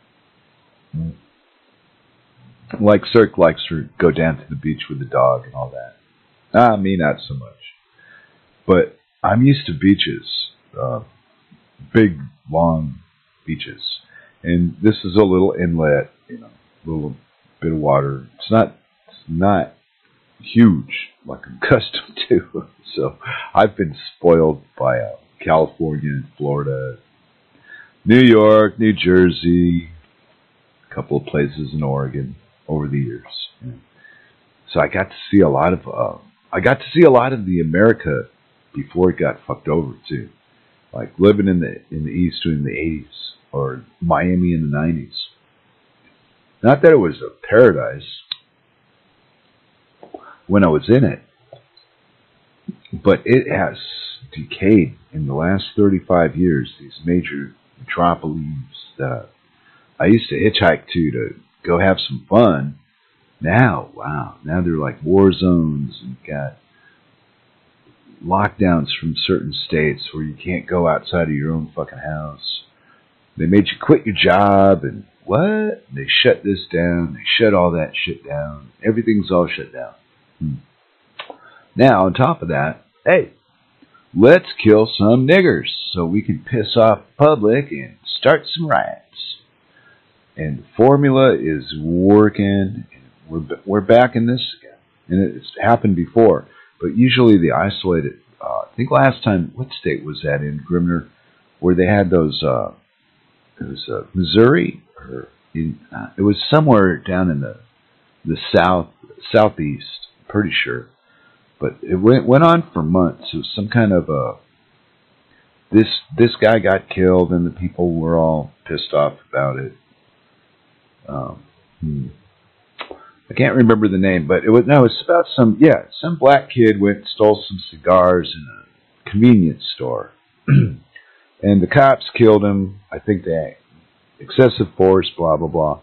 Like Cirque likes to go down to the beach with the dog and all that. Me, not so much. But I'm used to beaches. Big, long beaches. And this is a little inlet, you know, a little bit of water. It's not huge like I'm accustomed to. So I've been spoiled by California and Florida, New York, New Jersey, a couple of places in Oregon over the years. You know. So I got to see a lot of the America before it got fucked over too. Like living in the East in the 80s or Miami in the 90s. Not that it was a paradise when I was in it, but it has decayed in the last 35 years. These major metropolises that I used to hitchhike to go have some fun. Now, wow, now they're like war zones and got lockdowns from certain states where you can't go outside of your own fucking house. They made you quit your job and what? They shut this down. They shut all that shit down. Everything's all shut down. Now, on top of that, hey, let's kill some niggers so we can piss off the public and start some riots. And the formula is working. We're back in this again. And it's happened before. But usually they isolate it. I think last time, what state was that in, Grimner? Where they had those, it was Missouri? Or it was somewhere down in the southeast, pretty sure. But it went on for months. It was some kind of this guy got killed and the people were all pissed off about it. I can't remember the name, but it was about some black kid went and stole some cigars in a convenience store. And the cops killed him. I think they excessive force, blah, blah, blah.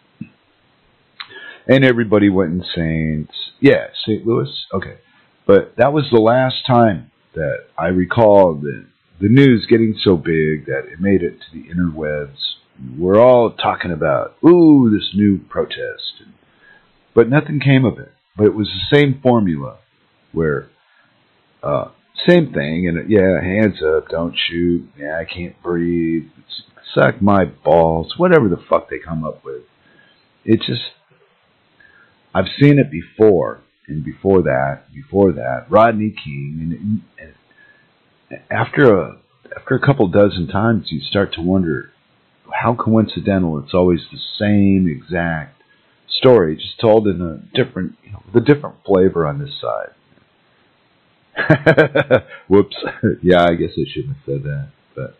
And everybody went insane. Yeah, St. Louis? Okay. But that was the last time that I recall the news getting so big that it made it to the interwebs. We're all talking about, ooh, this new protest. But nothing came of it. But it was the same formula where, same thing, and yeah, hands up, don't shoot, yeah, I can't breathe, suck my balls, whatever the fuck they come up with. It just, I've seen it before, and before that, Rodney King, and after a couple dozen times, you start to wonder how coincidental it's always the same exact story, just told in a different, with a different flavor on this side. Whoops. Yeah, I guess I shouldn't have said that, but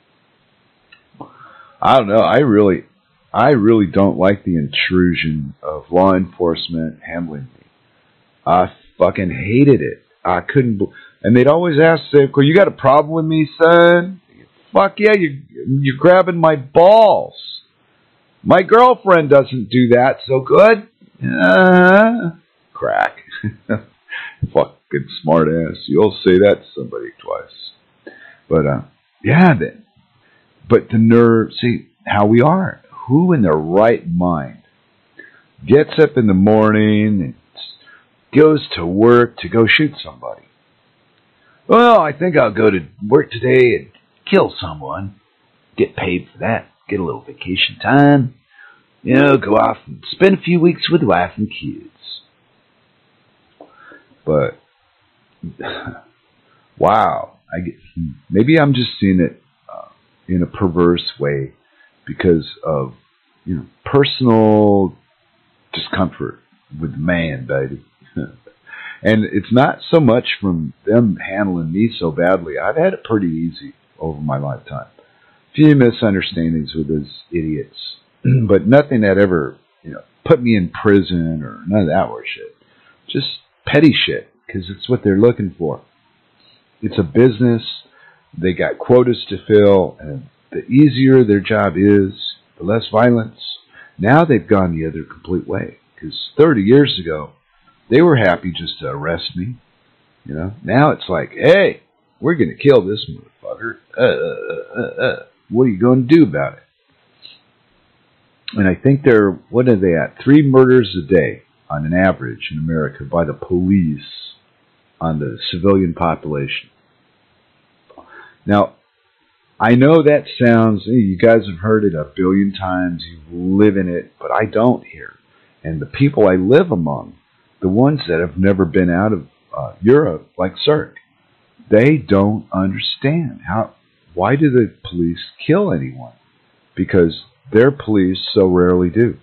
I don't know. I really don't like the intrusion of law enforcement handling me. I fucking hated it. I couldn't. And they'd always ask, say, "Well, you got a problem with me, son?" Fuck yeah, you're grabbing my balls. My girlfriend doesn't do that so good. Crack. Fucking smart ass. You'll say that to somebody twice. But, yeah, then. But the nerve, see, how we are. Who in their right mind gets up in the morning and goes to work to go shoot somebody? Well, I think I'll go to work today and kill someone. Get paid for that. Get a little vacation time. You know, go off and spend a few weeks with wife and kids. But, wow. Maybe I'm just seeing it in a perverse way because of, personal discomfort with man, baby. And it's not so much from them handling me so badly. I've had it pretty easy over my lifetime. Few misunderstandings with those idiots, but nothing that ever, put me in prison or none of that weird shit. Just petty shit, because it's what they're looking for. It's a business. They got quotas to fill, and the easier their job is, the less violence. Now they've gone the other complete way, because 30 years ago, they were happy just to arrest me. Now it's like, hey, we're going to kill this motherfucker. What are you going to do about it? And I think what are they at? 3 murders a day on an average in America by the police on the civilian population. Now, I know that sounds, you guys have heard it a billion times, you live in it, but I don't here. And the people I live among, the ones that have never been out of Europe, like Cirque, they don't understand why do the police kill anyone? Because their police so rarely do.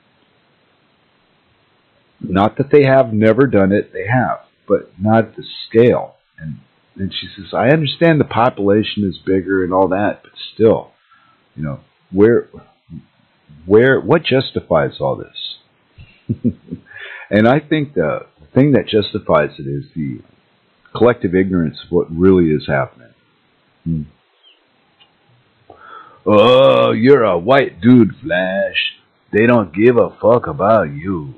Not that they have never done it, they have, but not at the scale. And she says, I understand the population is bigger and all that, but still, what justifies all this? And I think the thing that justifies it is the collective ignorance of what really is happening. Oh, you're a white dude, Flash. They don't give a fuck about you.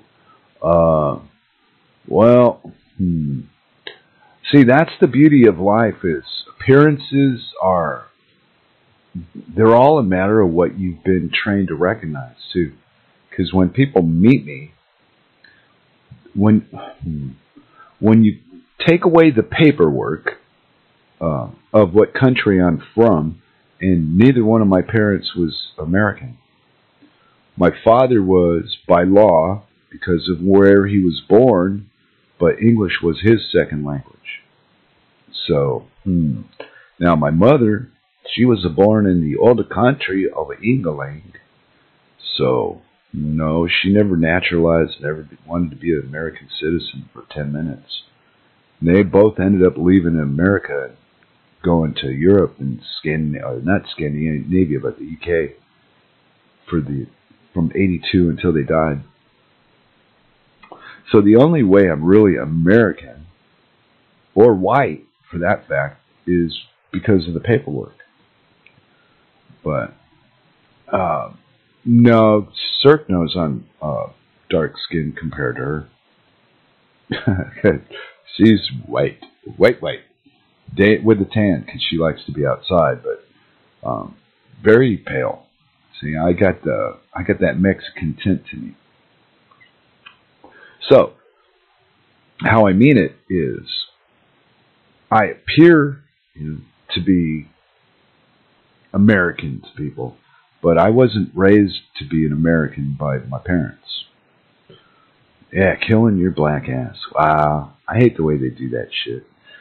See, that's the beauty of life is appearances they're all a matter of what you've been trained to recognize, too. Because when people meet me, when you take away the paperwork of what country I'm from, and neither one of my parents was American. My father was, by law, because of where he was born, but English was his second language. So, now my mother, she was born in the old country of England. So, no, she never naturalized, never wanted to be an American citizen for 10 minutes. And they both ended up leaving America, going to Europe and not Scandinavia, but the UK from 82 until they died. So the only way I'm really American, or white for that fact, is because of the paperwork. But no, Cirque knows I'm dark skinned compared to her. She's white. With the tan, because she likes to be outside, but very pale. See, I got that Mexican tint to me. So, how I mean it is, I appear to be American to people, but I wasn't raised to be an American by my parents. Yeah, killing your black ass. Wow, I hate the way they do that shit.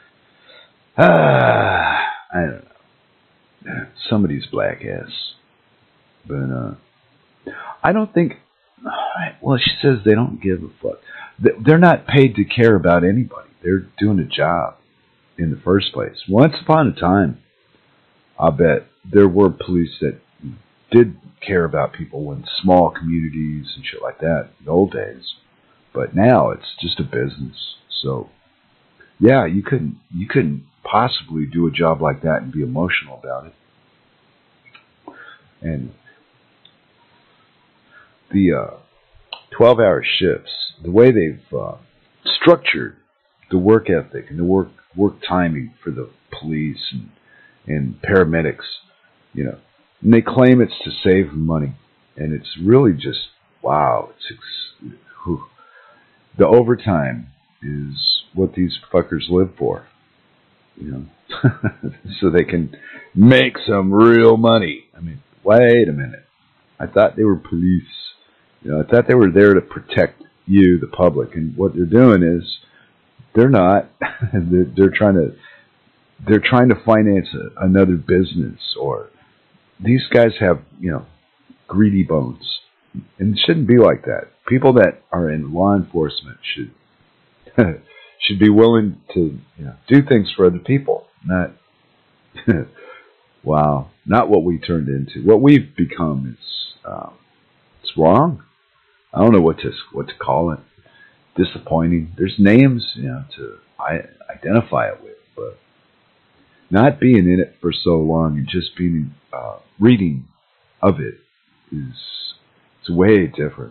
I don't know. Somebody's black ass. But, I don't think, well, she says they don't give a fuck. They're not paid to care about anybody. They're doing a job in the first place. Once upon a time, I bet there were police that did care about people in small communities and shit like that in the old days. But now it's just a business. So, Yeah, you couldn't possibly do a job like that and be emotional about it. And the 12-hour shifts, the way they've structured the work ethic and the work timing for the police and paramedics, you know, and they claim it's to save money, and it's really just wow. Whew. The overtime is what these fuckers live for, you know, so they can make some real money. I mean, wait a minute. I thought they were police. You know, I thought they were there to protect you, the public, and what they're doing is they're not. They're trying to finance another business, or these guys have, you know, greedy bones, and it shouldn't be like that. People that are in law enforcement should should be willing to, you know, do things for other people, not wow, not what we turned into. What we've become is it's wrong. I don't know what to call it. Disappointing. There's names, you know, to identify it with, but not being in it for so long and just being reading of it is it's way different.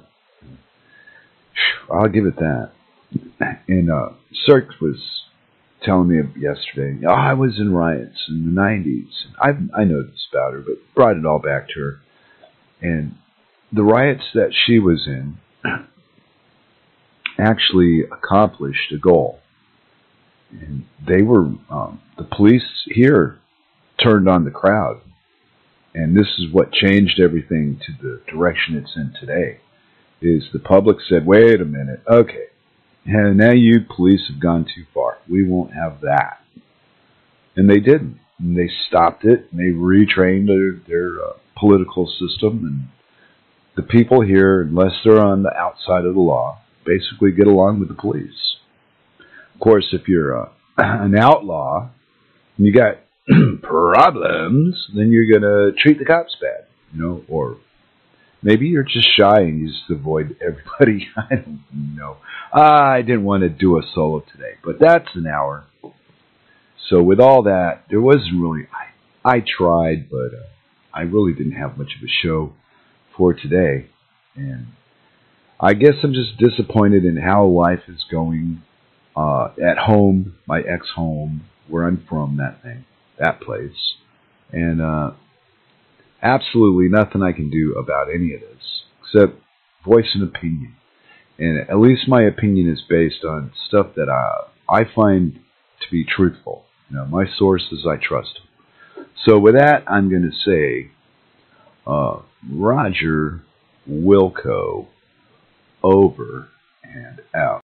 I'll give it that. And Cirque was telling me yesterday, oh, I was in riots in the 90s. I know this about her, but brought it all back to her. And the riots that she was in actually accomplished a goal. And they were, the police here turned on the crowd. And this is what changed everything to the direction it's in today, is the public said, wait a minute, okay, and now you police have gone too far. We won't have that. And they didn't. And they stopped it, and they retrained their political system. And the people here, unless they're on the outside of the law, basically get along with the police. Of course, if you're an outlaw and you got problems, then you're going to treat the cops bad, you know, or maybe you're just shy and you just avoid everybody. I don't know. I didn't want to do a solo today, but that's an hour. So with all that, there wasn't really, I tried, but I really didn't have much of a show for today. And I guess I'm just disappointed in how life is going at home, my ex-home, where I'm from, that place. And absolutely nothing I can do about any of this, except voice an opinion. And at least my opinion is based on stuff that I find to be truthful. You know, my sources, I trust them. So with that, I'm going to say, Roger Wilco, over and out.